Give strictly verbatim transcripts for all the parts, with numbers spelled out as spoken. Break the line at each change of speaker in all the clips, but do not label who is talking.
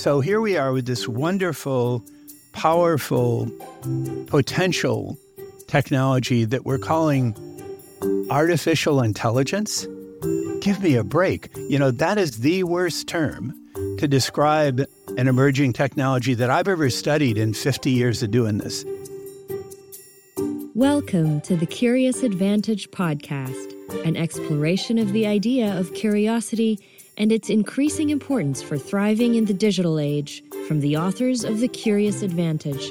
So here we are with this wonderful, powerful, potential technology that we're calling artificial intelligence. Give me a break. You know, that is the worst term to describe an emerging technology that I've ever studied in fifty years of doing this.
Welcome to the Curious Advantage podcast, an exploration of the idea of curiosity and its increasing importance for thriving in the digital age, from the authors of The Curious Advantage.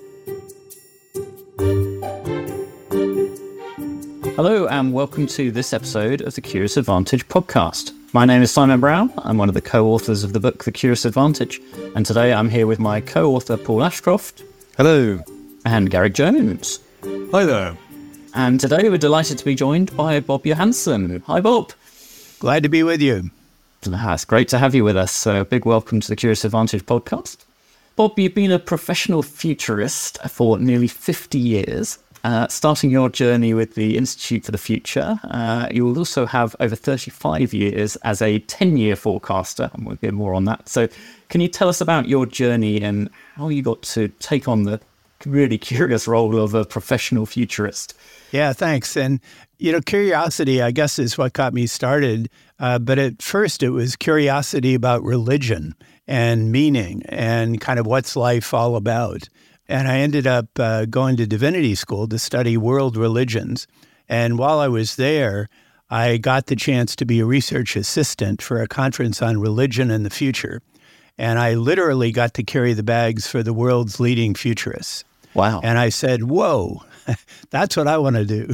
Hello and welcome to this episode of the Curious Advantage podcast. My name is Simon Brown. I'm one of the co-authors of the book The Curious Advantage, and today I'm here with my co-author Paul Ashcroft.
Hello.
And Garrick Jones.
Hi there.
And today we're delighted to be joined by Bob Johansson. Hi Bob.
Glad to be with you.
Ah, it's great to have you with us. So a big welcome to the Curious Advantage podcast. Bob, you've been a professional futurist for nearly fifty years. Uh, starting your journey with the Institute for the Future, uh, you will also have over thirty-five years as a ten-year forecaster, and we'll get more on that. So can you tell us about your journey and how you got to take on the really curious role of a professional futurist?
Yeah, thanks. And, you know, curiosity, I guess, is what got me started. Uh, but at first, it was curiosity about religion and meaning and kind of what's life all about. And I ended up uh, going to divinity school to study world religions. And while I was there, I got the chance to be a research assistant for a conference on religion and the future. And I literally got to carry the bags for the world's leading futurists.
Wow.
And I said, whoa, that's what I want to do.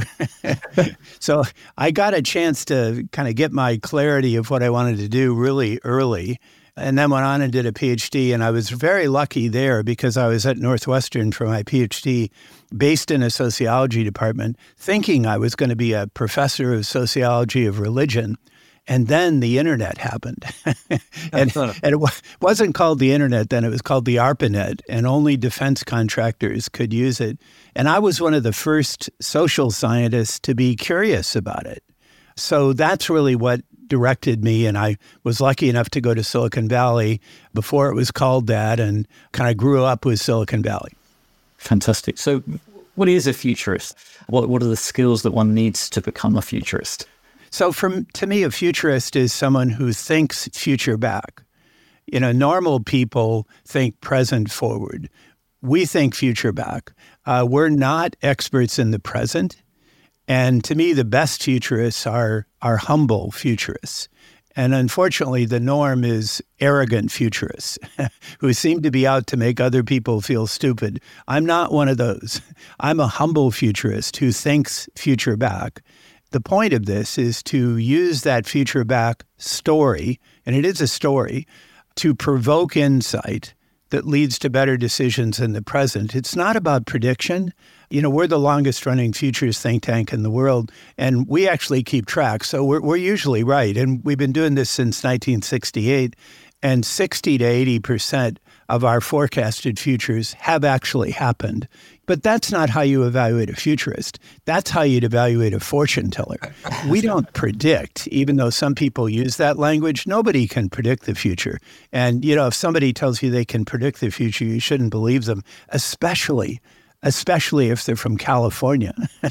So I got a chance to kind of get my clarity of what I wanted to do really early. And then went on and did a PhD, and I was very lucky there because I was at Northwestern for my PhD, based in a sociology department, thinking I was going to be a professor of sociology of religion. And then the internet happened. and, and it w- wasn't called the internet then, it was called the ARPANET, and only defense contractors could use it. And I was one of the first social scientists to be curious about it. So that's really what directed me, and I was lucky enough to go to Silicon Valley before it was called that, and kind of grew up with Silicon Valley.
Fantastic. So what is a futurist? What what are the skills that one needs to become a futurist?
So from to me, a futurist is someone who thinks future back. You know, normal people think present forward. We think future back. Uh, we're not experts in the present. And to me, the best futurists are, are humble futurists. And unfortunately, the norm is arrogant futurists who seem to be out to make other people feel stupid. I'm not one of those. I'm a humble futurist who thinks future back. The point of this is to use that future back story, and it is a story, to provoke insight that leads to better decisions in the present. It's not about prediction. You know, we're the longest running futures think tank in the world, and we actually keep track. So we're, we're usually right. And we've been doing this since nineteen sixty-eight, and sixty to eighty percent of our forecasted futures have actually happened. But that's not how you evaluate a futurist. That's how you'd evaluate a fortune teller. We don't predict, even though some people use that language. Nobody can predict the future. And, you know, if somebody tells you they can predict the future, you shouldn't believe them, especially especially if they're from California.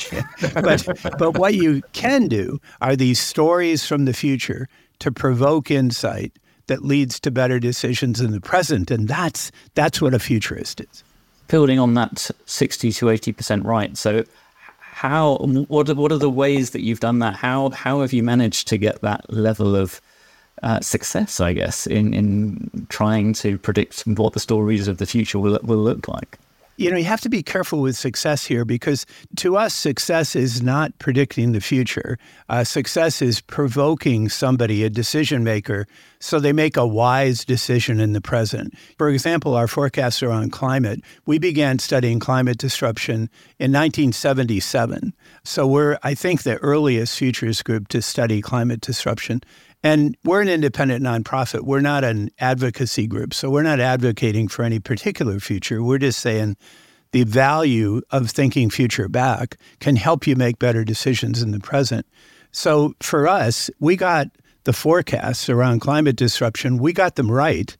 but but what you can do are these stories from the future to provoke insight that leads to better decisions in the present. And that's that's what a futurist is.
Building on that sixty to eighty percent right. So how, what are, what are the ways that you've done that? How how have you managed to get that level of uh, success, I guess, in, in trying to predict what the stories of the future will will look like?
You know, you have to be careful with success here because to us, success is not predicting the future. Uh, success is provoking somebody, a decision maker, so they make a wise decision in the present. For example, our forecasts are on climate. We began studying climate disruption in nineteen seventy-seven. So we're, I think, the earliest futures group to study climate disruption. And we're an independent nonprofit. We're not an advocacy group. So we're not advocating for any particular future. We're just saying the value of thinking future back can help you make better decisions in the present. So for us, we got the forecasts around climate disruption, we got them right.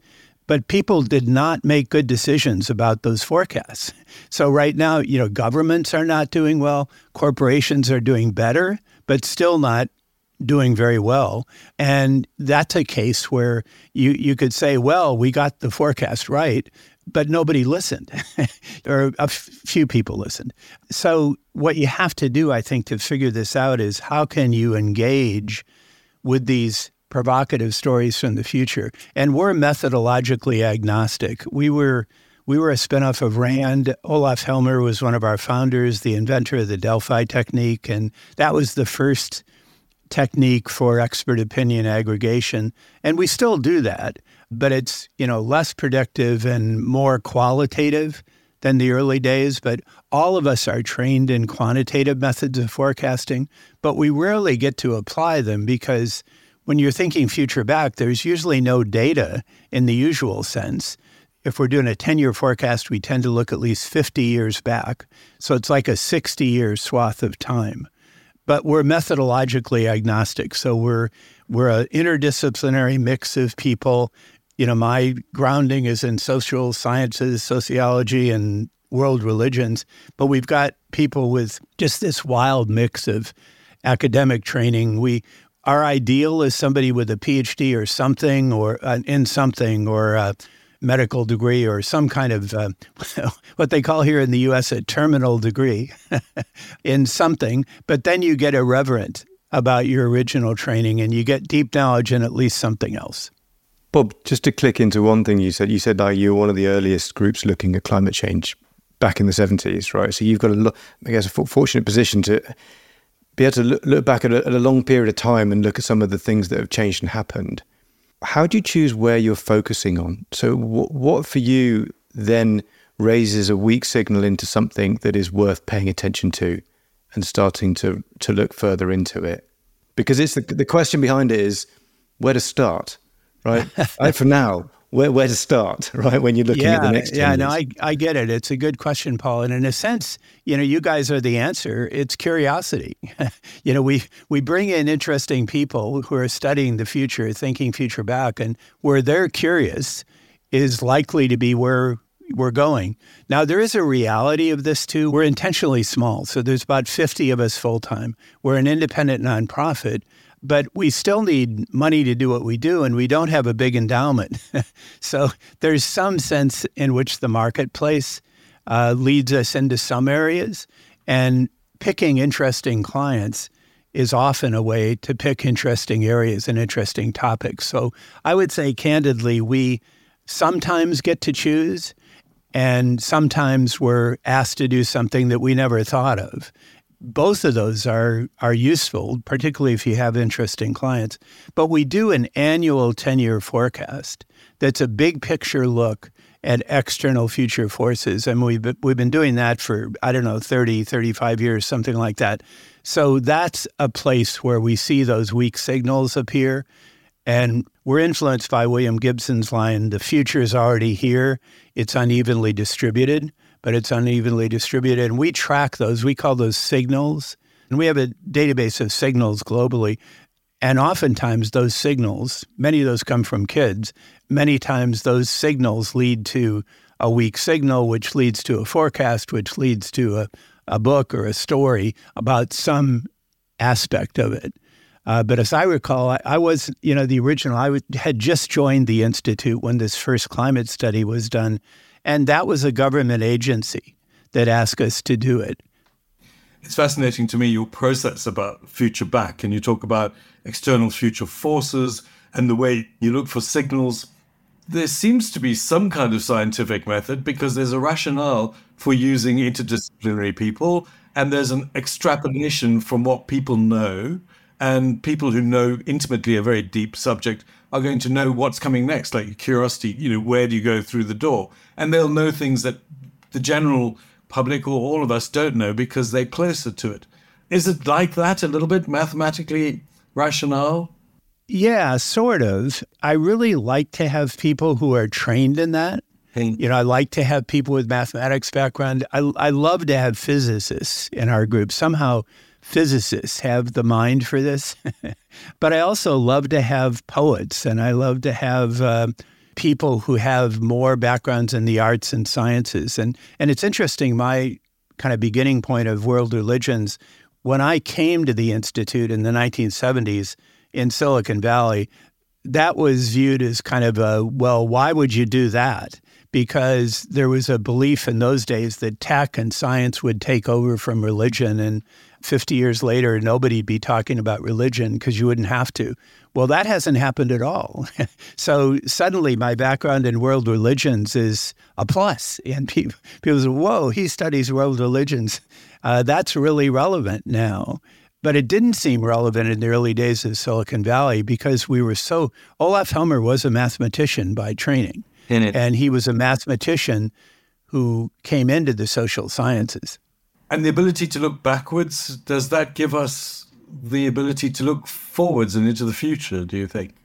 But people did not make good decisions about those forecasts. So right now, you know, governments are not doing well. Corporations are doing better, but still not doing very well. And that's a case where you, you could say, well, we got the forecast right, but nobody listened, or a f- few people listened. So what you have to do, I think, to figure this out is how can you engage with these provocative stories from the future? And we're methodologically agnostic. We were we were a spinoff of RAND. Olaf Helmer was one of our founders, the inventor of the Delphi technique, and that was the first technique for expert opinion aggregation. And we still do that, but it's, you know, less predictive and more qualitative than the early days. But all of us are trained in quantitative methods of forecasting, but we rarely get to apply them because when you're thinking future back, there's usually no data in the usual sense. If we're doing a ten-year forecast, we tend to look at least fifty years back. So it's like a sixty-year swath of time. But we're methodologically agnostic. So we're we're an interdisciplinary mix of people. You know, my grounding is in social sciences, sociology, and world religions. But we've got people with just this wild mix of academic training. We Our ideal is somebody with a P H D or something, or uh, in something, or a medical degree, or some kind of uh, what they call here in the U S a terminal degree in something. But then you get irreverent about your original training, and you get deep knowledge in at least something else.
Bob, just to click into one thing you said, you said that you were one of the earliest groups looking at climate change back in the seventies, right? So you've got a, lo- I guess, a fortunate position to be able to look, look back at a, at a long period of time and look at some of the things that have changed and happened. How do you choose where you're focusing on? So w- what for you then raises a weak signal into something that is worth paying attention to and starting to, to look further into it? Because it's the, the question behind it is where to start, right? Right, for now, where where to start, right? When you're looking
yeah,
at the next ten
Yeah,
years.
no, I, I get it. It's a good question, Paul. And in a sense, you know, you guys are the answer. It's curiosity. you know, we we bring in interesting people who are studying the future, thinking future back, and where they're curious is likely to be where we're going. Now, there is a reality of this too. We're intentionally small. So there's about fifty of us full-time. We're an independent nonprofit. But we still need money to do what we do, and we don't have a big endowment. So there's some sense in which the marketplace uh, leads us into some areas, and picking interesting clients is often a way to pick interesting areas and interesting topics. So I would say candidly, we sometimes get to choose, and sometimes we're asked to do something that we never thought of. Both of those are are useful, particularly if you have interesting clients. But we do an annual ten-year forecast that's a big picture look at external future forces. And we've, we've been doing that for, I don't know, thirty, thirty-five years, something like that. So that's a place where we see those weak signals appear. And we're influenced by William Gibson's line, the future is already here, it's unevenly distributed. But it's unevenly distributed. And we track those. We call those signals. And we have a database of signals globally. And oftentimes those signals, many of those come from kids. Many times those signals lead to a weak signal, which leads to a forecast, which leads to a, a book or a story about some aspect of it. Uh, but as I recall, I, I was, you know, the original, I would, had just joined the Institute when this first climate study was done. And that was a government agency that asked us to do it.
It's fascinating to me, your process about future back, and you talk about external future forces and the way you look for signals. There seems to be some kind of scientific method because there's a rationale for using interdisciplinary people, and there's an extrapolation from what people know, and people who know intimately a very deep subject are going to know what's coming next, like curiosity, you know, where do you go through the door? And they'll know things that the general public or all of us don't know because they're closer to it. Is it like that a little bit, mathematically rationale?
Yeah, sort of. I really like to have people who are trained in that.
Hey.
You know, I like to have people with mathematics background. I, I love to have physicists in our group. Somehow physicists have the mind for this. But I also love to have poets, and I love to have uh, people who have more backgrounds in the arts and sciences. And, and it's interesting, my kind of beginning point of world religions, when I came to the Institute in the nineteen seventies in Silicon Valley, that was viewed as kind of a, well, why would you do that? Because there was a belief in those days that tech and science would take over from religion, and fifty years later, nobody'd be talking about religion because you wouldn't have to. Well, that hasn't happened at all. So suddenly my background in world religions is a plus. And people, people say, whoa, he studies world religions. Uh, that's really relevant now. But it didn't seem relevant in the early days of Silicon Valley because we were so, Olaf Helmer was a mathematician by training. And he was a mathematician who came into the social sciences.
And the ability to look backwards, does that give us the ability to look forwards and into the future, do you think?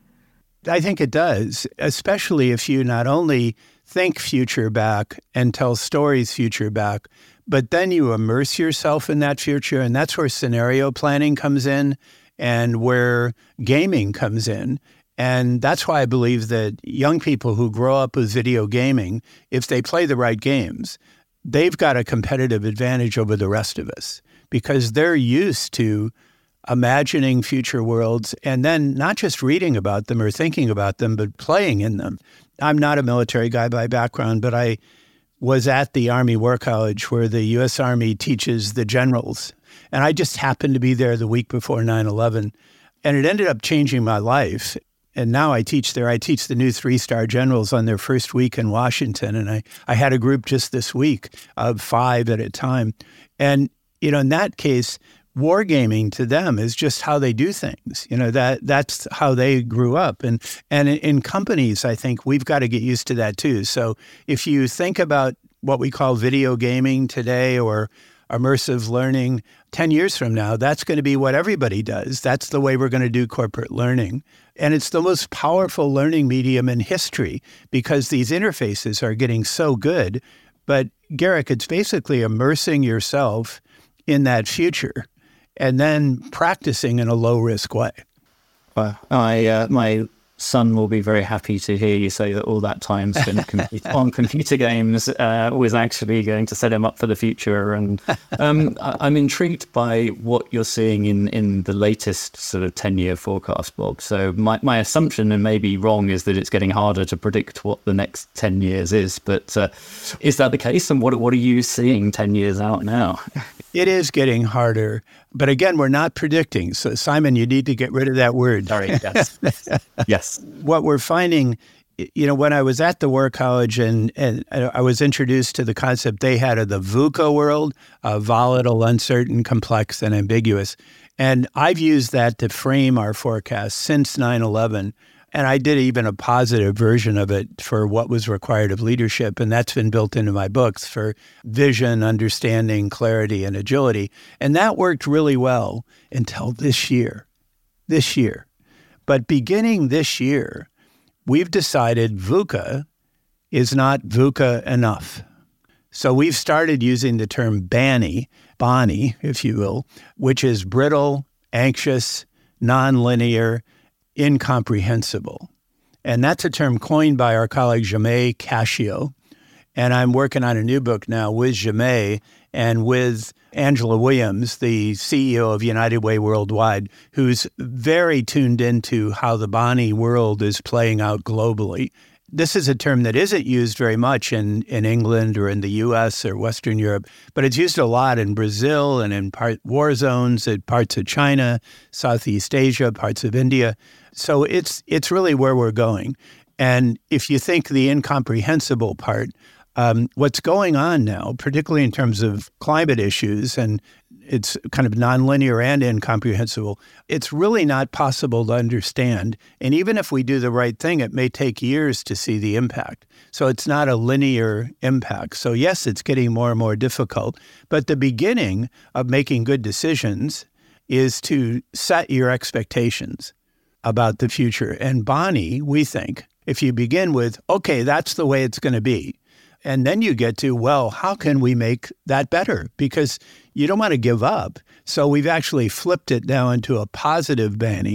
I think it does, especially if you not only think future back and tell stories future back, but then you immerse yourself in that future. And that's where scenario planning comes in and where gaming comes in. And that's why I believe that young people who grow up with video gaming, if they play the right games, they've got a competitive advantage over the rest of us because they're used to imagining future worlds and then not just reading about them or thinking about them, but playing in them. I'm not a military guy by background, but I was at the Army War College where the U S Army teaches the generals. And I just happened to be there the week before nine eleven. And it ended up changing my life. And now I teach there. I teach the new three-star generals on their first week in Washington. And I, I had a group just this week of five at a time. And, you know, in that case, wargaming to them is just how they do things. You know, that that's how they grew up. And, and in, in companies, I think we've got to get used to that too. So if you think about what we call video gaming today or immersive learning, ten years from now, that's going to be what everybody does. That's the way we're going to do corporate learning. And it's the most powerful learning medium in history because these interfaces are getting so good. But Garrick, it's basically immersing yourself in that future and then practicing in a low-risk way.
Well, I, uh, my son will be very happy to hear you say that all that time spent com- on computer games uh, was actually going to set him up for the future. And um, I- I'm intrigued by what you're seeing in, in the latest sort of ten-year forecast blog. So my, my assumption, and maybe wrong, is that it's getting harder to predict what the next ten years is. But uh, is that the case? And what what are you seeing ten years out now?
It is getting harder. But again, we're not predicting. So Simon, you need to get rid of that word.
Sorry, yes. Yes.
What we're finding, you know, when I was at the War College and, and I was introduced to the concept they had of the VUCA world, uh, volatile, uncertain, complex, and ambiguous. And I've used that to frame our forecast since nine eleven. And I did even a positive version of it for what was required of leadership. And that's been built into my books for vision, understanding, clarity, and agility. And that worked really well until this year, this year. But beginning this year, we've decided VUCA is not VUCA enough. So we've started using the term BANI, BANI, if you will, which is brittle, anxious, nonlinear, incomprehensible. And that's a term coined by our colleague Jamay Cascio. And I'm working on a new book now with Jamay and with Angela Williams, the C E O of United Way Worldwide, who's very tuned into how the BANI world is playing out globally. This is a term that isn't used very much in, in England or in the U S or Western Europe, but it's used a lot in Brazil and in part war zones, in parts of China, Southeast Asia, parts of India. So it's it's really where we're going. And if you think the incomprehensible part, um, what's going on now, particularly in terms of climate issues, and it's kind of nonlinear and incomprehensible, it's really not possible to understand. And even if we do the right thing, it may take years to see the impact. So it's not a linear impact. So yes, it's getting more and more difficult. But the beginning of making good decisions is to set your expectations about the future. And BANI, we think, if you begin with, okay, that's the way it's going to be, and then you get to, well, how can we make that better? Because you don't want to give up. So we've actually flipped it now into a positive BANI,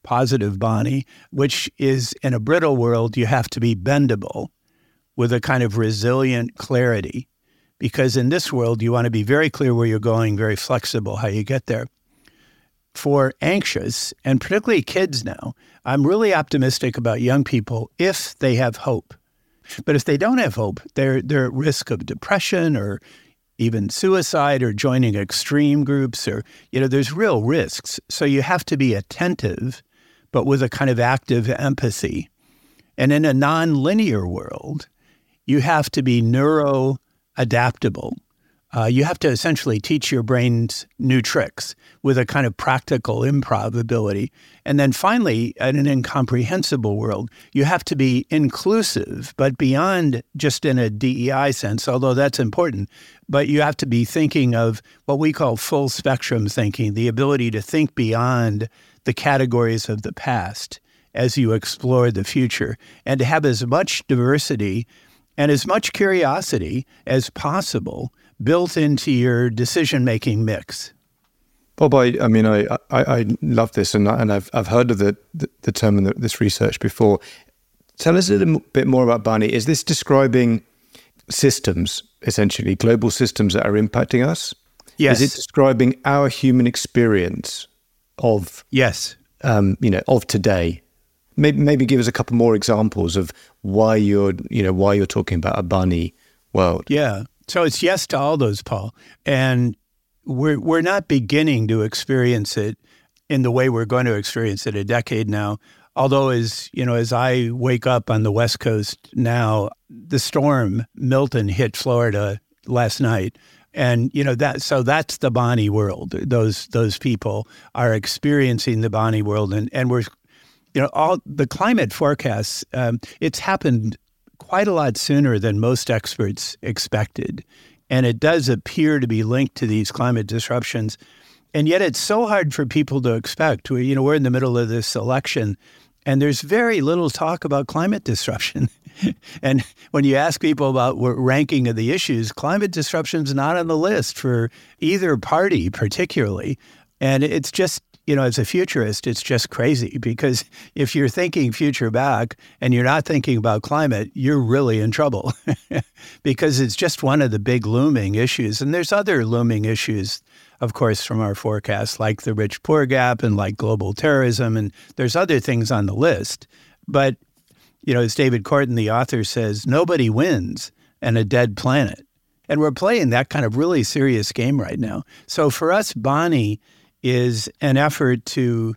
positive Bonnie, which is in a brittle world, you have to be bendable with a kind of resilient clarity. Because in this world, you want to be very clear where you're going, very flexible how you get there. For anxious, and particularly kids now, I'm really optimistic about young people if they have hope. But if they don't have hope, they're they're at risk of depression or even suicide or joining extreme groups, or, you know, there's real risks. So you have to be attentive, but with a kind of active empathy. And in a non-linear world, you have to be neuro-adaptable. Uh, you have to essentially teach your brains new tricks with a kind of practical improv ability. And then finally, in an incomprehensible world, you have to be inclusive, but beyond just in a D E I sense, although that's important. But you have to be thinking of what we call full spectrum thinking, the ability to think beyond the categories of the past as you explore the future, and to have as much diversity and as much curiosity as possible built into your decision-making mix.
Bob, I, I mean, I, I, I love this, and, I, and I've I've heard of the, the, the term in the, this research before. Tell us a little bit more about Bonnie. Is this describing systems, essentially, global systems that are impacting us?
Yes.
Is it describing our human experience of,
yes,
um, you know, of today? Maybe maybe give us a couple more examples of why you're, you know, why you're talking about a Bonnie world.
Yeah. So it's yes to all those, Paul. And we're we're not beginning to experience it in the way we're going to experience it a decade now. Although, as you know, as I wake up on the West Coast now, the storm Milton hit Florida last night. And, you know, that so that's the Bonnie world. Those those people are experiencing the Bonnie world. And, and we're, you know, all the climate forecasts, um, it's happened quite a lot sooner than most experts expected. And it does appear to be linked to these climate disruptions. And yet it's so hard for people to expect. We, you know, we're in the middle of this election, and there's very little talk about climate disruption. And when you ask people about ranking of the issues, climate disruption is not on the list for either party particularly. And it's just, you know, as a futurist, it's just crazy, because if you're thinking future back and you're not thinking about climate, you're really in trouble because it's just one of the big looming issues. And there's other looming issues, of course, from our forecast, like the rich-poor gap and like global terrorism. And there's other things on the list. But, you know, as David Korten, the author, says, nobody wins on a dead planet. And we're playing that kind of really serious game right now. So for us, Bonnie is an effort to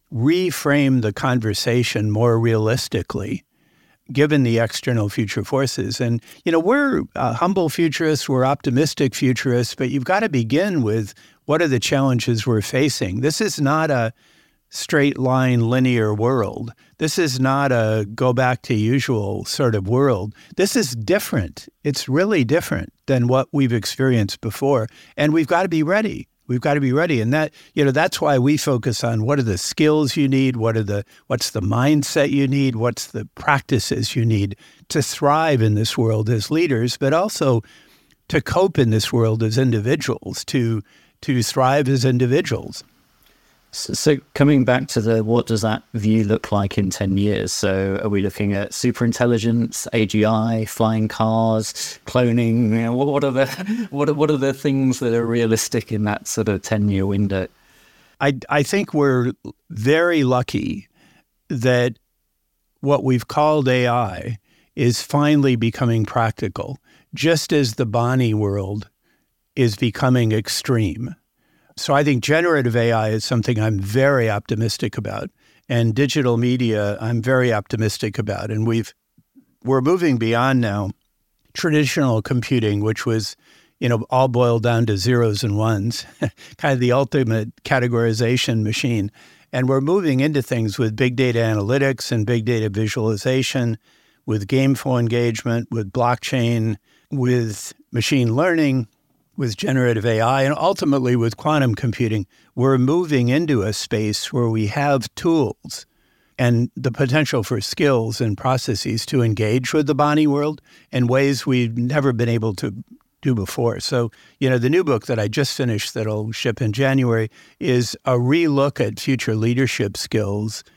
reframe the conversation more realistically, given the external future forces. And, you know, we're uh, humble futurists, we're optimistic futurists, but you've got to begin with what are the challenges we're facing. This is not a straight line linear world. This is not a go back to usual sort of world. This is different. It's really different than what we've experienced before. And we've got to be ready. We've got to be ready. And that, you know, that's why we focus on what are the skills you need, what are the, what's the mindset you need, what's the practices you need to thrive in this world as leaders, but also to cope in this world as individuals, to, to thrive as individuals.
So, so coming back to the, what does that view look like in ten years? So are we looking at superintelligence, A G I, flying cars, cloning? You know, what, what are the what are, what are the things that are realistic in that sort of ten-year window?
I, I think we're very lucky that what we've called A I is finally becoming practical, just as the Bonnie world is becoming extreme. So I think generative A I is something I'm very optimistic about, and digital media I'm very optimistic about. And we've we're moving beyond now traditional computing, which was, you know, all boiled down to zeros and ones, kind of the ultimate categorization machine. And we're moving into things with big data analytics and big data visualization, with gameful engagement, with blockchain, with machine learning, with generative A I, and ultimately with quantum computing. We're moving into a space where we have tools and the potential for skills and processes to engage with the Bonnie world in ways we've never been able to do before. So, you know, the new book that I just finished that'll ship in January is a relook at future leadership skills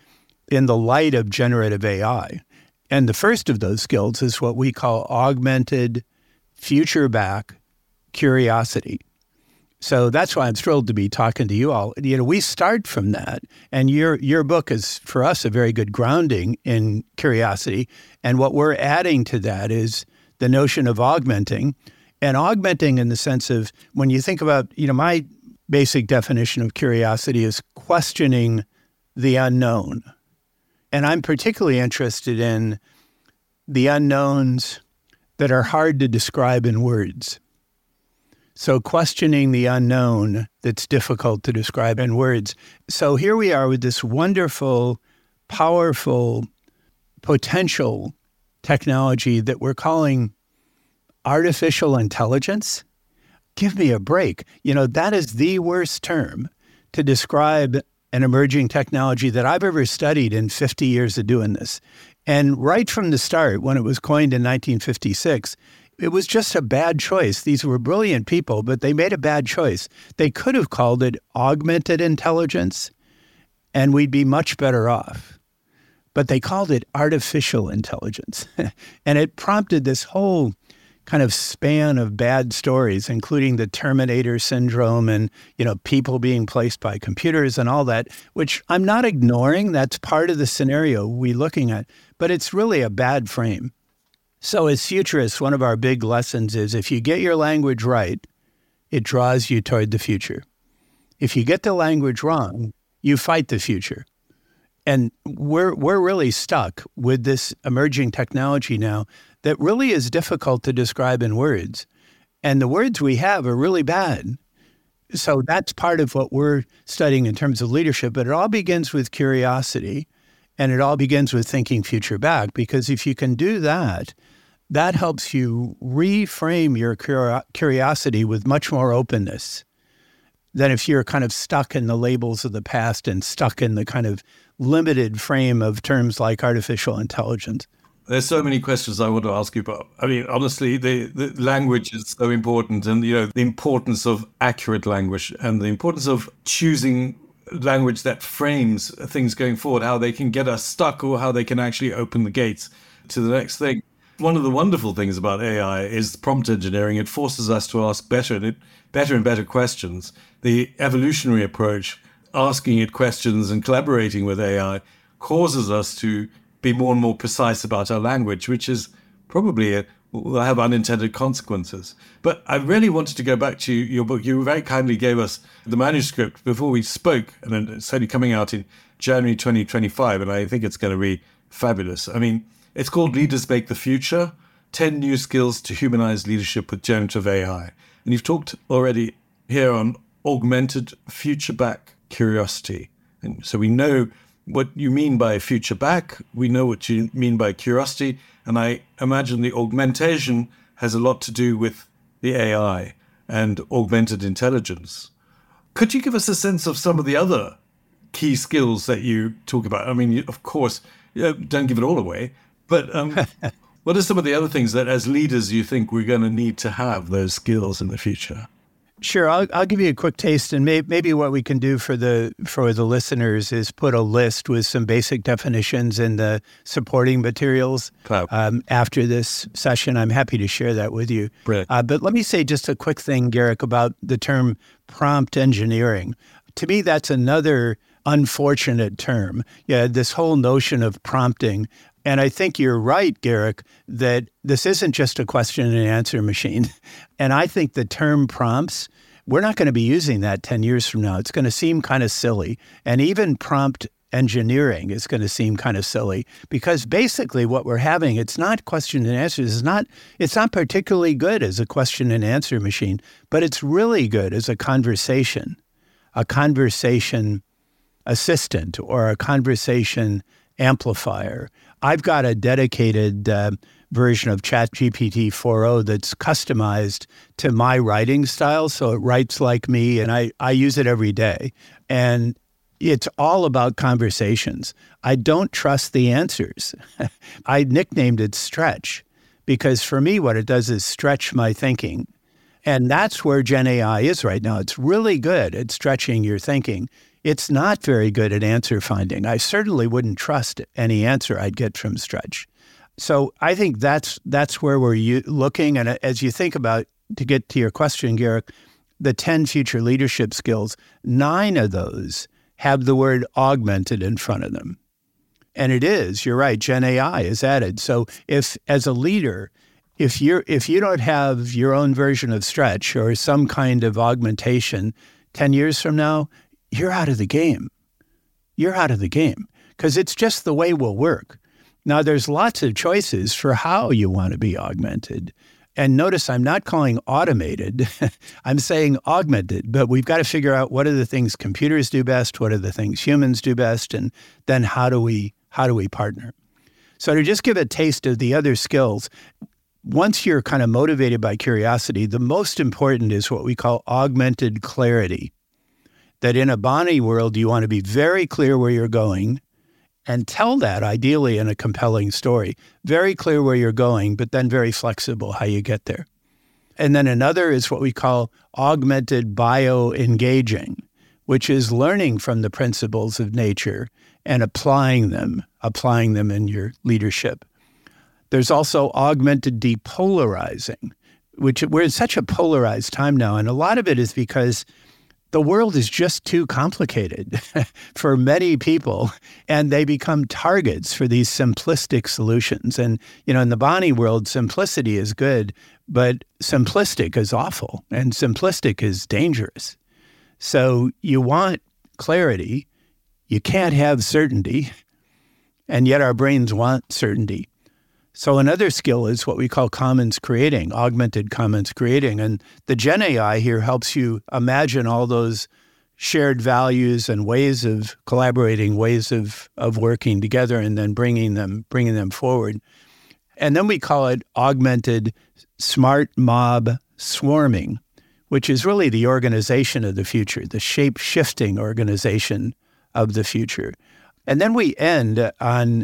in the light of generative A I. And the first of those skills is what we call augmented future back curiosity. So that's why I'm thrilled to be talking to you all. You know, we start from that, and your your book is, for us, a very good grounding in curiosity. And what we're adding to that is the notion of augmenting, and augmenting in the sense of, when you think about, you know, my basic definition of curiosity is questioning the unknown. And I'm particularly interested in the unknowns that are hard to describe in words. So questioning the unknown that's difficult to describe in words. So here we are with this wonderful, powerful, potential technology that we're calling artificial intelligence. Give me a break. You know, that is the worst term to describe an emerging technology that I've ever studied in fifty years of doing this. And right from the start, when it was coined in nineteen fifty-six, it was just a bad choice. These were brilliant people, but they made a bad choice. They could have called it augmented intelligence, and we'd be much better off. But they called it artificial intelligence. And it prompted this whole kind of span of bad stories, including the Terminator syndrome and, you know, people being placed by computers and all that, which I'm not ignoring. That's part of the scenario we're looking at, but it's really a bad frame. So as futurists, one of our big lessons is if you get your language right, it draws you toward the future. If you get the language wrong, you fight the future. And we're we're really stuck with this emerging technology now that really is difficult to describe in words. And the words we have are really bad. So that's part of what we're studying in terms of leadership. But it all begins with curiosity, and it all begins with thinking future back. Because if you can do that, that helps you reframe your curi- curiosity with much more openness than if you're kind of stuck in the labels of the past and stuck in the kind of limited frame of terms like artificial intelligence.
There's so many questions I want to ask you about. I mean, honestly, the, the language is so important, and, you know, the importance of accurate language and the importance of choosing language that frames things going forward, how they can get us stuck or how they can actually open the gates to the next thing. One of the wonderful things about A I is prompt engineering. It forces us to ask better and better and better questions. The evolutionary approach, asking it questions and collaborating with A I, causes us to be more and more precise about our language, which is probably a, will have unintended consequences. But I really wanted to go back to your book. You very kindly gave us the manuscript before we spoke, and it's only coming out in January twenty twenty-five, and I think it's going to be fabulous. I mean, it's called Leaders Make the Future, ten New Skills to Humanize Leadership with Generative A I. And you've talked already here on augmented future back curiosity. And so we know what you mean by future back. We know what you mean by curiosity. And I imagine the augmentation has a lot to do with the A I and augmented intelligence. Could you give us a sense of some of the other key skills that you talk about? I mean, of course, don't give it all away. But um, what are some of the other things that as leaders you think we're going to need to have those skills in the future?
Sure, I'll, I'll give you a quick taste, and may, maybe what we can do for the for the listeners is put a list with some basic definitions in the supporting materials um, after this session. I'm happy to share that with you. Uh, but let me say just a quick thing, Garrick, about the term prompt engineering. To me, that's another unfortunate term. Yeah, this whole notion of prompting. And I think you're right, Garrick, that this isn't just a question and answer machine. And I think the term prompts, we're not going to be using that ten years from now. It's going to seem kind of silly. And even prompt engineering is going to seem kind of silly because basically what we're having, it's not question and answers. It's not, it's not particularly good as a question and answer machine, but it's really good as a conversation, a conversation assistant or a conversation amplifier. I've got a dedicated uh, version of ChatGPT four point oh that's customized to my writing style, so it writes like me, and I, I use it every day. And it's all about conversations. I don't trust the answers. I nicknamed it Stretch because for me, what it does is stretch my thinking. And that's where Gen A I is right now. It's really good at stretching your thinking. it's not very good at answer finding. I certainly wouldn't trust any answer I'd get from Stretch. So I think that's that's where we're u- looking. And as you think about, to get to your question, Garrick, the ten future leadership skills, nine of those have the word augmented in front of them. And it is, you're right, Gen A I is added. So if, as a leader, if you're if you don't have your own version of Stretch or some kind of augmentation ten years from now, you're out of the game. You're out of the game because it's just the way we'll work. Now, there's lots of choices for how you want to be augmented. And notice I'm not calling automated. I'm saying augmented, but we've got to figure out what are the things computers do best, what are the things humans do best, and then how do we how do we partner? So to just give a taste of the other skills, once you're kind of motivated by curiosity, the most important is what we call augmented clarity. That in a Bonnie world, you want to be very clear where you're going and tell that ideally in a compelling story. Very clear where you're going, but then very flexible how you get there. And then another is what we call augmented bio-engaging, which is learning from the principles of nature and applying them, applying them in your leadership. There's also augmented depolarizing, which we're in such a polarized time now. And a lot of it is because the world is just too complicated for many people, and they become targets for these simplistic solutions. And, you know, in the Bonnie world, simplicity is good, but simplistic is awful, and simplistic is dangerous. So you want clarity. You can't have certainty, and yet our brains want certainty. So another skill is what we call commons creating, augmented commons creating. And the Gen A I here helps you imagine all those shared values and ways of collaborating, ways of, of working together, and then bringing them, bringing them forward. And then we call it augmented smart mob swarming, which is really the organization of the future, the shape-shifting organization of the future. And then we end on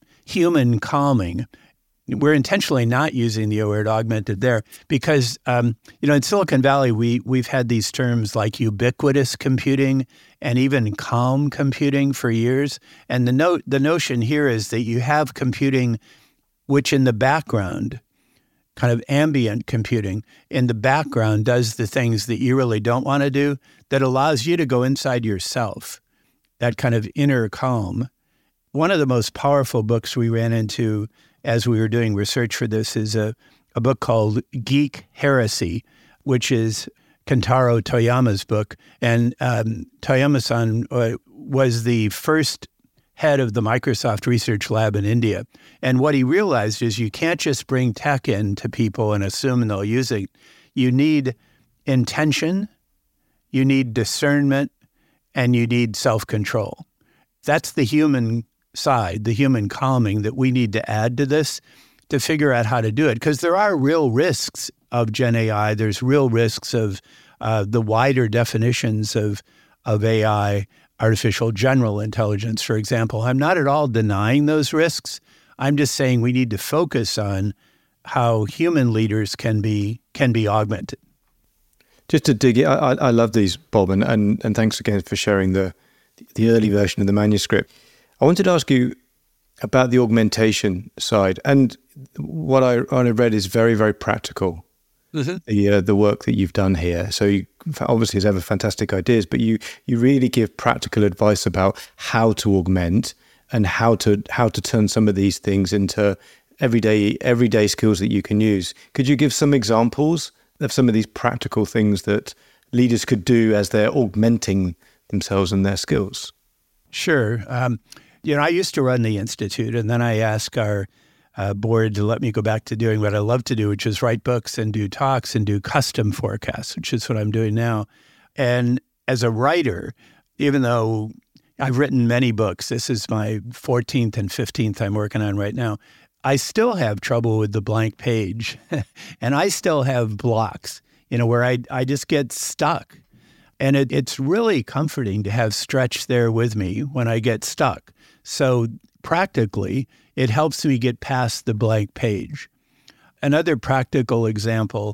human calming. We're intentionally not using the word augmented there because, um, you know, in Silicon Valley, we, we've had these terms like ubiquitous computing and even calm computing for years. And the note, the notion here is that you have computing which in the background, kind of ambient computing, in the background does the things that you really don't want to do, that allows you to go inside yourself, that kind of inner calm. One of the most powerful books we ran into as we were doing research for this is a, a book called Geek Heresy, which is Kentaro Toyama's book. And um, Toyama-san uh, was the first head of the Microsoft Research Lab in India. And what he realized is you can't just bring tech in to people and assume they'll use it. You need intention, you need discernment, and you need self-control. That's the human side, the human calming that we need to add to this to figure out how to do it. Because there are real risks of Gen A I. There's real risks of uh, the wider definitions of, of A I, artificial general intelligence, for example. I'm not at all denying those risks. I'm just saying we need to focus on how human leaders can be can be augmented.
Just to dig it, I, I love these, Bob, and, and, and thanks again for sharing the the early version of the manuscript. I wanted to ask you about the augmentation side, and what I, what I read is very, very practical. Mm-hmm. The uh, the work that you've done here. So you obviously have fantastic ideas, but you you really give practical advice about how to augment and how to how to turn some of these things into everyday everyday skills that you can use. Could you give some examples of some of these practical things that leaders could do as they're augmenting themselves and their skills?
Sure. Um, you know, I used to run the Institute, and then I asked our uh, board to let me go back to doing what I love to do, which is write books and do talks and do custom forecasts, which is what I'm doing now. And as a writer, even though I've written many books, this is my fourteenth and fifteenth I'm working on right now, I still have trouble with the blank page. And I still have blocks, you know, where I, I just get stuck. And it, it's really comforting to have Stretch there with me when I get stuck. So practically, it helps me get past the blank page. Another practical example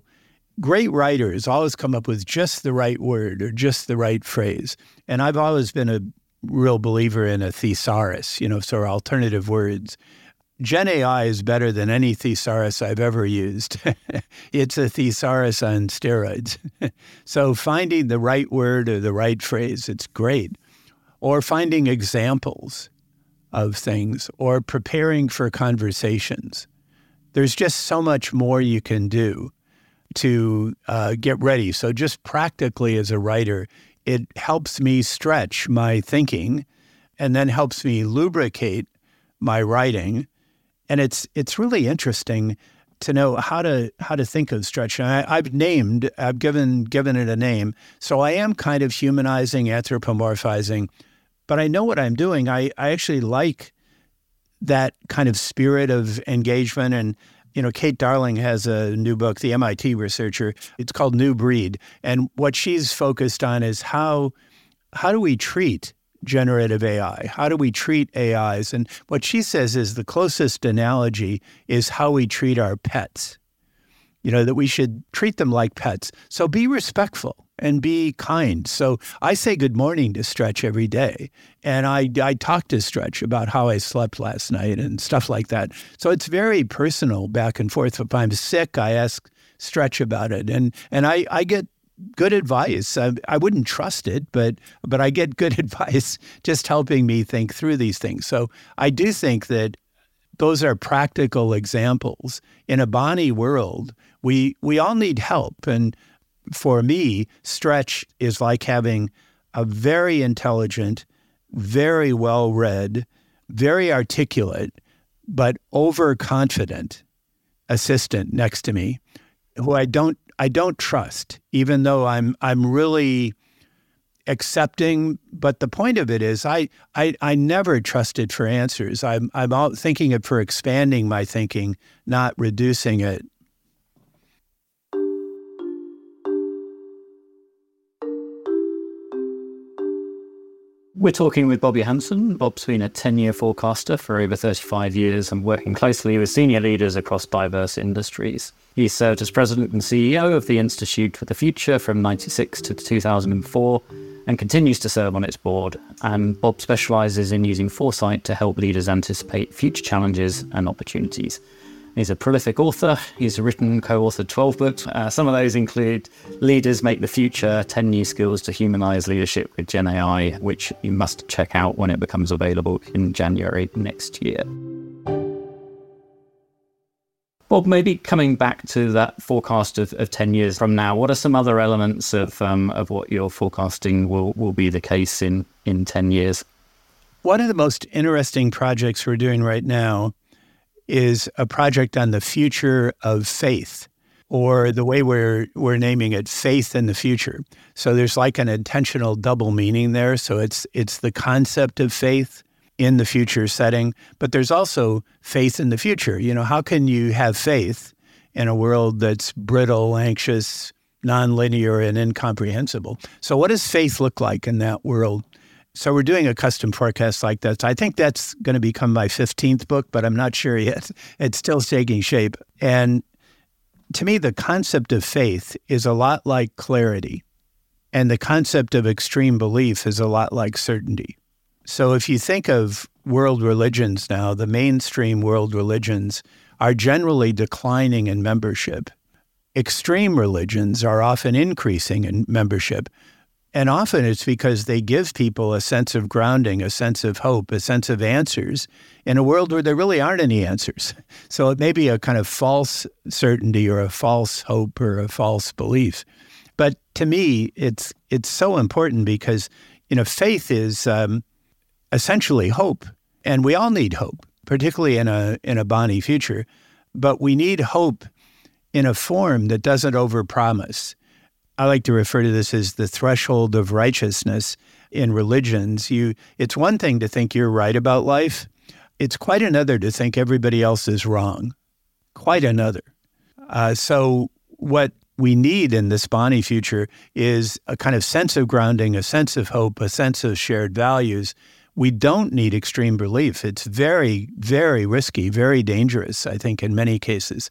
great writers always come up with just the right word or just the right phrase. And I've always been a real believer in a thesaurus, you know, so alternative words. Gen A I is better than any thesaurus I've ever used. It's a thesaurus on steroids. So finding the right word or the right phrase, it's great. Or finding examples of things, or preparing for conversations. There's just so much more you can do to uh, get ready. So just practically as a writer, it helps me stretch my thinking and then helps me lubricate my writing. And it's it's really interesting to know how to how to think of stretch. And I, I've named, I've given given it a name. So I am kind of humanizing, anthropomorphizing, but I know what I'm doing. I, I actually like that kind of spirit of engagement. And, you know, Kate Darling has a new book, the M I T researcher. It's called New Breed. And what she's focused on is how how do we treat generative A I? How do we treat A Is? And what she says is the closest analogy is how we treat our pets. You know, that we should treat them like pets. So be respectful and be kind. So I say good morning to Stretch every day. And I, I talk to Stretch about how I slept last night and stuff like that. So it's very personal back and forth. If I'm sick, I ask Stretch about it. And and I, I get good advice. I, I wouldn't trust it, but but I get good advice just helping me think through these things. So I do think that those are practical examples. In a Bonnie world, we we all need help. And for me, Stretch is like having a very intelligent, very well-read, very articulate, but overconfident assistant next to me who I don't I don't trust, even though I'm I'm really accepting. But the point of it is I I, I never trusted for answers. I'm I'm all thinking it for expanding my thinking, not reducing it.
We're talking with Bob Johansen. Bob's been a ten-year forecaster for over thirty-five years and working closely with senior leaders across diverse industries. He served as president and C E O of the Institute for the Future from ninety-six to two thousand four and continues to serve on its board. And Bob specialises in using foresight to help leaders anticipate future challenges and opportunities. He's a prolific author. He's written and co-authored twelve books. Uh, some of those include Leaders Make the Future, ten New Skills to Humanize Leadership with Gen A I, which you must check out when it becomes available in January next year. Bob, maybe coming back to that forecast of, of ten years from now, what are some other elements of um, of what you're forecasting will, will be the case in, in ten years?
One of the most interesting projects we're doing right now is a project on the future of faith, or the way we're we're naming it, faith in the future. So there's like an intentional double meaning there. So it's it's the concept of faith in the future setting, but there's also faith in the future. You know, how can you have faith in a world that's brittle, anxious, nonlinear, and incomprehensible? So what does faith look like in that world? So we're doing a custom forecast like that. So I think that's going to become my fifteenth book, but I'm not sure yet. It's still taking shape. And to me, the concept of faith is a lot like clarity. And the concept of extreme belief is a lot like certainty. So if you think of world religions now, the mainstream world religions are generally declining in membership. Extreme religions are often increasing in membership. And often it's because they give people a sense of grounding, a sense of hope, a sense of answers in a world where there really aren't any answers. So it may be a kind of false certainty or a false hope or a false belief. But to me, it's it's so important because, you know, faith is um, essentially hope. And we all need hope, particularly in a in a Bonnie future. But we need hope in a form that doesn't overpromise. I like to refer to this as the threshold of righteousness in religions. You, it's one thing to think you're right about life. It's quite another to think everybody else is wrong. Quite another. Uh, so what we need in this Bonnie future is a kind of sense of grounding, a sense of hope, a sense of shared values. We don't need extreme belief. It's very, very risky, very dangerous, I think, in many cases.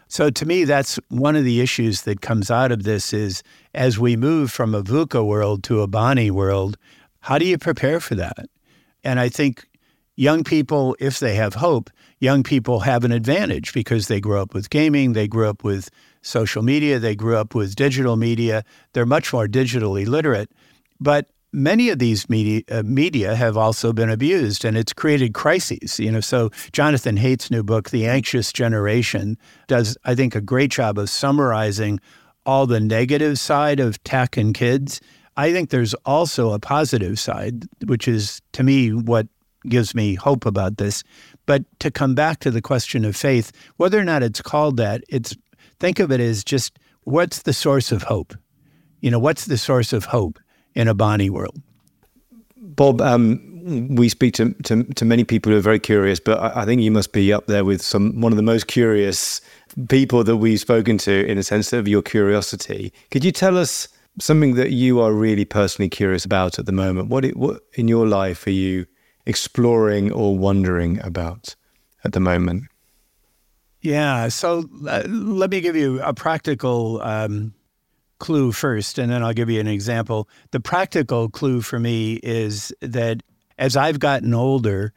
So to me, that's one of the issues that comes out of this is as we move from a VUCA world to a Bonnie world, how do you prepare for that? And I think young people, if they have hope, young people have an advantage because they grew up with gaming, they grew up with social media, they grew up with digital media. They're much more digitally literate. But many of these media, uh, media have also been abused, and it's created crises. You know, so Jonathan Haidt's new book, The Anxious Generation, does, I think, a great job of summarizing all the negative side of tech and kids. I think there's also a positive side, which is, to me, what gives me hope about this. But to come back to the question of faith, whether or not it's called that, it's think of it as just what's the source of hope? You know, what's the source of hope in a Bonnie world?
Bob, um, we speak to, to to many people who are very curious, but I, I think you must be up there with some one of the most curious people that we've spoken to in a sense of your curiosity. Could you tell us something that you are really personally curious about at the moment? What, it, what in your life are you exploring or wondering about at the moment?
Yeah, so uh, let me give you a practical um, clue first, and then I'll give you an example. The practical clue for me is that as I've gotten older,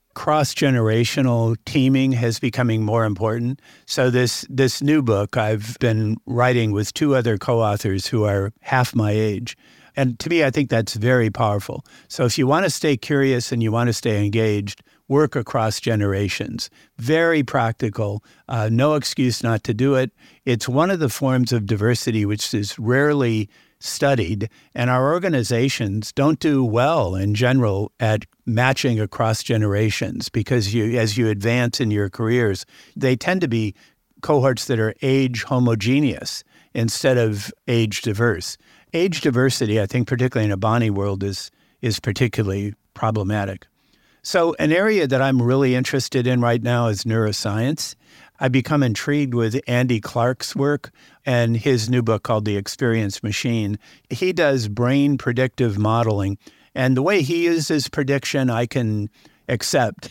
cross-generational teaming has becoming more important. So this this new book I've been writing with two other co-authors who are half my age. And to me, I think that's very powerful. So if you want to stay curious and you want to stay engaged, work across generations. Very practical. Uh, no excuse not to do it. It's one of the forms of diversity which is rarely studied, and our organizations don't do well in general at matching across generations because you, as you advance in your careers, they tend to be cohorts that are age homogeneous instead of age diverse. Age diversity, I think, particularly in a Bonnie world, is is particularly problematic. So an area that I'm really interested in right now is neuroscience. I've become intrigued with Andy Clark's work and his new book called The Experience Machine. He does brain predictive modeling, and the way he uses prediction, I can accept,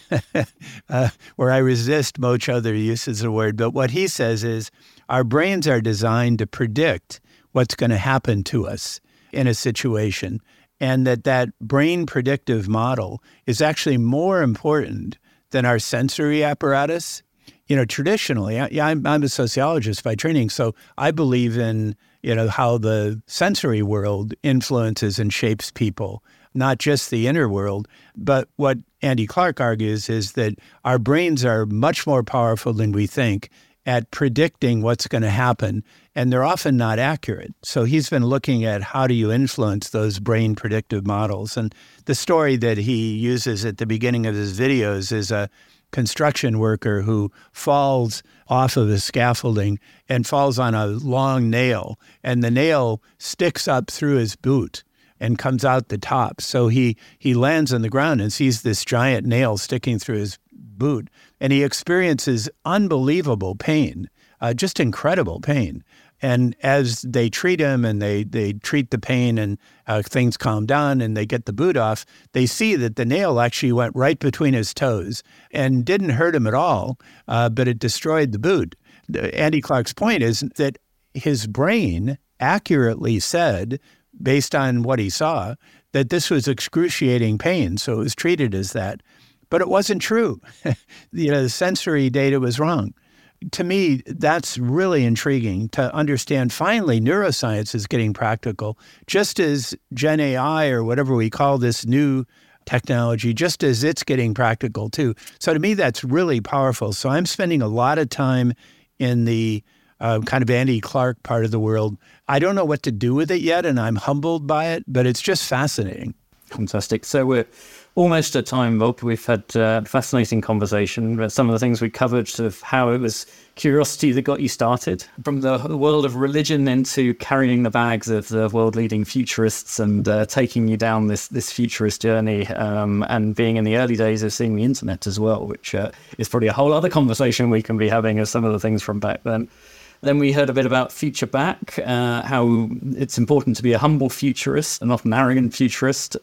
uh, where I resist most other uses of the word. But what he says is our brains are designed to predict what's going to happen to us in a situation, and that that brain predictive model is actually more important than our sensory apparatus. You know, traditionally, I, I'm, I'm a sociologist by training, so I believe in, you know, how the sensory world influences and shapes people, not just the inner world. But what Andy Clark argues is that our brains are much more powerful than we think at predicting what's going to happen, and they're often not accurate. So he's been looking at how do you influence those brain predictive models. And the story that he uses at the beginning of his videos is a construction worker who falls off of the scaffolding and falls on a long nail, and the nail sticks up through his boot and comes out the top. So he he lands on the ground and sees this giant nail sticking through his boot, and he experiences unbelievable pain, uh, just incredible pain. And as they treat him and they they treat the pain and uh, things calm down and they get the boot off, they see that the nail actually went right between his toes and didn't hurt him at all, uh, but it destroyed the boot. Andy Clark's point is that his brain accurately said, based on what he saw, that this was excruciating pain, so it was treated as that. But it wasn't true. You know, the sensory data was wrong. To me, that's really intriguing to understand. Finally, neuroscience is getting practical, just as Gen A I or whatever we call this new technology, just as it's getting practical too. So to me, that's really powerful. So I'm spending a lot of time in the uh, kind of Andy Clark part of the world. I don't know what to do with it yet, and I'm humbled by it, but it's just fascinating.
Fantastic. So we're almost at time, Bob. We've had a fascinating conversation about some of the things we covered, sort of how it was curiosity that got you started, from the world of religion into carrying the bags of the world-leading futurists and uh, taking you down this this futurist journey, um, and being in the early days of seeing the internet as well, which uh, is probably a whole other conversation we can be having as some of the things from back then. Then we heard a bit about Future Back, uh, how it's important to be a humble futurist and not an arrogant futurist.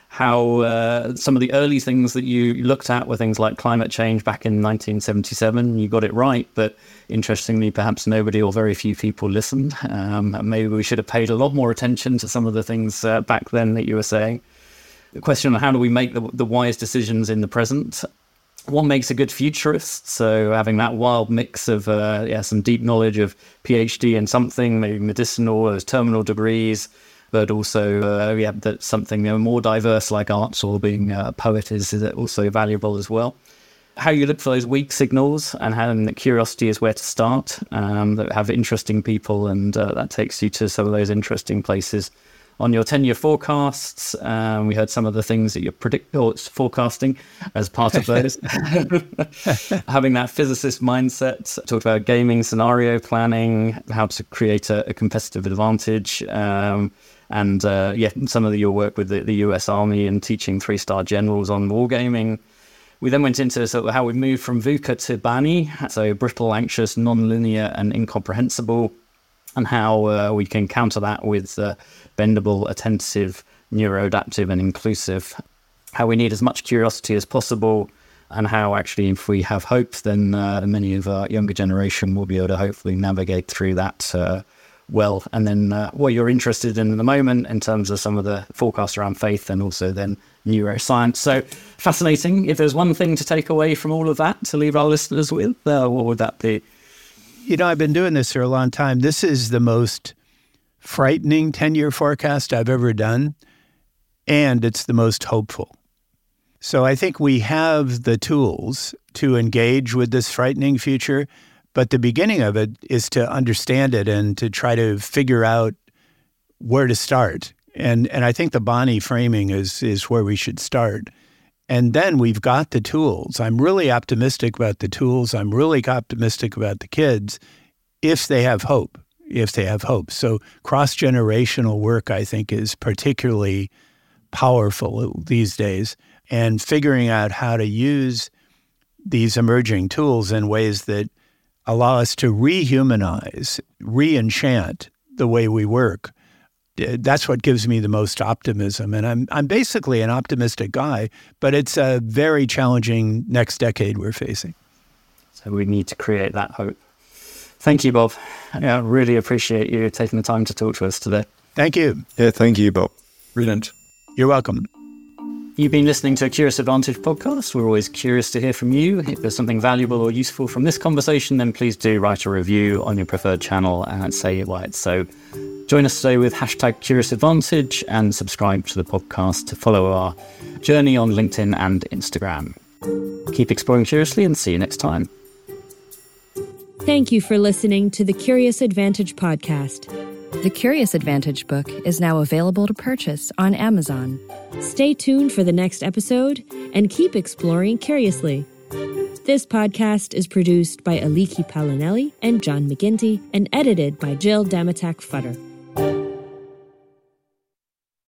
how uh, some of the early things that you looked at were things like climate change back in nineteen seventy-seven. You got it right, but interestingly, perhaps nobody or very few people listened. Um, maybe we should have paid a lot more attention to some of the things uh, back then that you were saying. The question on how do we make the, the wise decisions in the present? What makes a good futurist? So having that wild mix of uh, yeah, some deep knowledge of PhD in something, maybe medicinal, those terminal degrees, but also uh, yeah, that's something you know, more diverse like arts or being a poet is, is also valuable as well. How you look for those weak signals and how and curiosity is where to start, um, that have interesting people, and uh, that takes you to some of those interesting places. On your ten-year forecasts, um, we heard some of the things that you're predict or forecasting as part of those. Having that physicist mindset, talked about gaming scenario planning, how to create a, a competitive advantage, um, and uh, yeah, some of the, your work with the, the U S Army and teaching three-star generals on wargaming. We then went into sort of how we moved from VUCA to BANI, so brittle, anxious, non-linear, and incomprehensible, and how uh, we can counter that with uh, bendable, attentive, neuroadaptive, and inclusive. How we need as much curiosity as possible, and how actually if we have hope, then uh, many of our younger generation will be able to hopefully navigate through that uh, well. And then uh, what you're interested in at the moment in terms of some of the forecasts around faith and also then neuroscience. So fascinating. If there's one thing to take away from all of that to leave our listeners with, uh, what would that be?
You know, I've been doing this for a long time. This is the most frightening ten-year forecast I've ever done, and it's the most hopeful. So I think we have the tools to engage with this frightening future, but the beginning of it is to understand it and to try to figure out where to start. And and I think the BANI framing is is where we should start. And then we've got the tools. I'm really optimistic about the tools. I'm really optimistic about the kids if they have hope, if they have hope. So cross-generational work, I think, is particularly powerful these days. And figuring out how to use these emerging tools in ways that allow us to rehumanize, re-enchant the way we work. That's what gives me the most optimism. And I'm I'm basically an optimistic guy, but it's a very challenging next decade we're facing.
So we need to create that hope. Thank you, Bob. Yeah, really appreciate you taking the time to talk to us today.
Thank you.
Yeah, thank you, Bob.
Brilliant.
You're welcome.
You've been listening to a Curious Advantage podcast. We're always curious to hear from you. If there's something valuable or useful from this conversation, then please do write a review on your preferred channel and say why it's so. Join us today with hashtag Curious Advantage and subscribe to the podcast to follow our journey on LinkedIn and Instagram. Keep exploring curiously and see you next time.
Thank you for listening to the Curious Advantage podcast.
The Curious Advantage book is now available to purchase on Amazon.
Stay tuned for the next episode and keep exploring curiously. This podcast is produced by Aliki Palinelli and John McGinty and edited by Jill Damatak Futter.